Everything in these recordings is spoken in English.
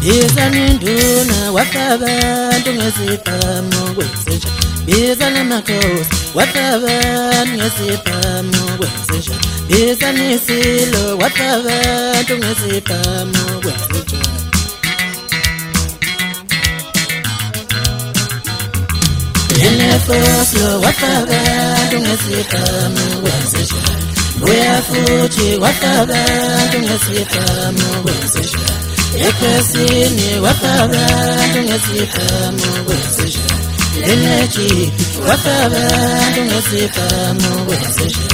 Nduna wafabantu ngesibhamu kwenzenja bizana makhosi wafabantu ngesibhamu kwenzenja bizana isilo wafabantu ngesibhamu kwenzenja Yenefoslo wafabantu ngesibhamu kwenzenja Buya futhi wafabantu ngesibhamu kwenzenja Ekasini wafabantu ngesibhamu kwenzenja Lenechi wafabantu ngesibhamu kwenzenja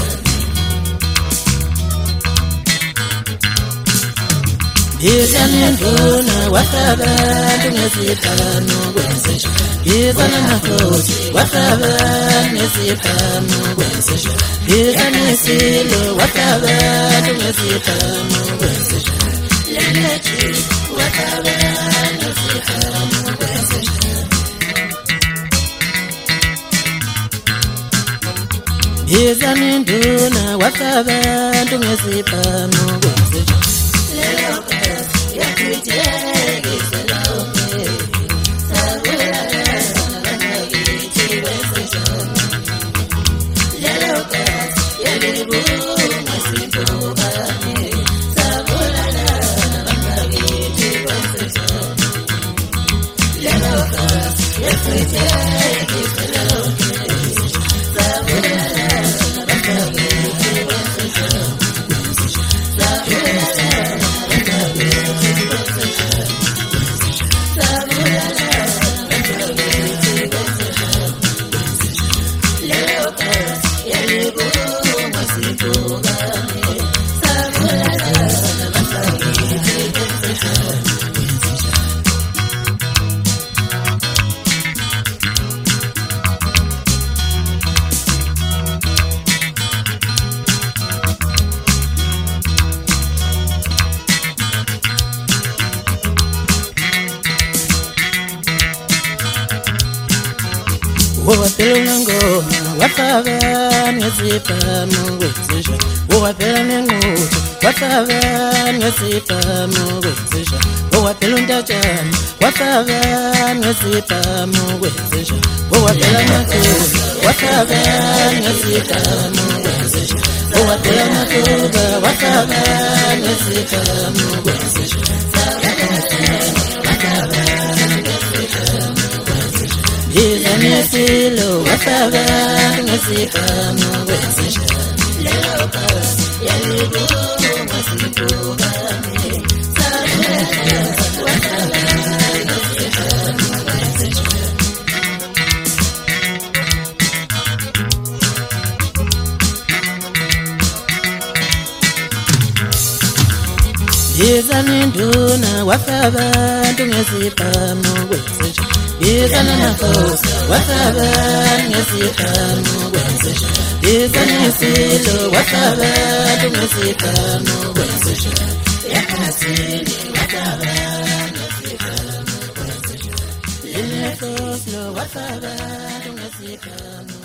Bizana nduna wafabantu ngesibhamu kwenzenja Bizana makhosi wafabantu ngesibhamu kwenzenja Bizana isilo wafabantu ngesibhamu kwenzenja Lenechi wafabantu ngesibhamu kwenzenja Bizana nduna wafabantu ngesibhamu kwenzenja Lelo kasi yakuthengiswa lonke Sabulala nabakithi kwenzenja Lelo kasi yalibunga simpukane Sabulala nabakithi kwenzenja Lelo kasi yakuthengiswa lonke Sabulala nabakithi kwenzenja Wapela ngoma wafabantu ngesibhamu kwenzenja Wapela nenquthu wafabantu ngesibhamu kwenzenja Wapela untatshana wafabantu ngesibhamu kwenzenja Wapela makhulu wafabantu ngesibhamu kwenzenja Wapela mathuba wafabantu ngesibhamu kwenzenja Bizana isilo wafabantu ngesibhamu kwenzenja Lelo kasi yalibunga simpukane Sabulala wafabantu ngesibhamu kwenzenja Bizana nduna wafabantu ngesibhamu kwenzenja Bizana makhosi wafabantu ngesibhamu kwenzenja Bizana isilo wafabantu ngesibhamu kwenzenja Ekasini wafabantu ngesibhamu kwenzenja Lenefoslo wafabantu ngesibhamu